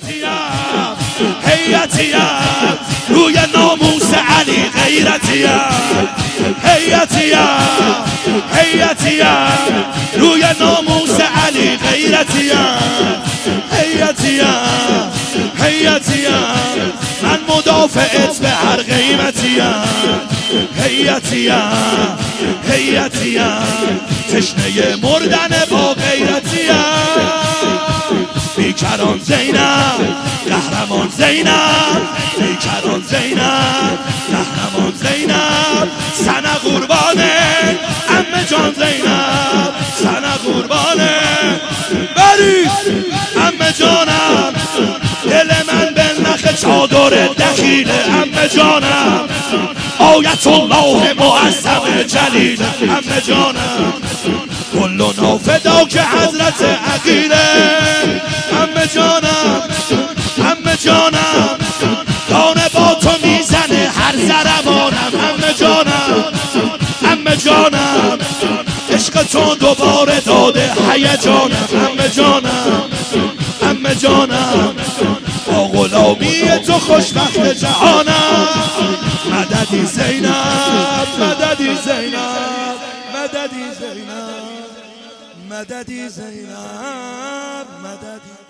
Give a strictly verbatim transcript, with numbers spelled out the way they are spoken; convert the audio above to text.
حیاتیم حیاتیم روی ناموس علی غیرتیم حیاتیم حیاتیم روی ناموس علی غیرتیم حیاتیم حیاتیم من مدافعت به هر قیمتیم حیاتیم حیاتیم تشنه مردن با غیرتیم بیکران زینب قهرمان زینب بیکران زینب قهرمان زینب سنه قربانه عمه جان زینب سنه قربانه بریز عمه جانم دل من به نخ چادر دخیل عمه جانم آیت الله معظم جلیل عمه جانم کلنا فدا که حضرت عقیله عمه جانم عمه جانم دانه با تو میزنه هر ضربانم عمه جانم عمه جانم عشق تو دوباره داده هیجانم عمه جانم عمه جانم با غلامی تو خوشبخت جهانم مددی زینب مددی زینب مددی زینب مددی زینب مددی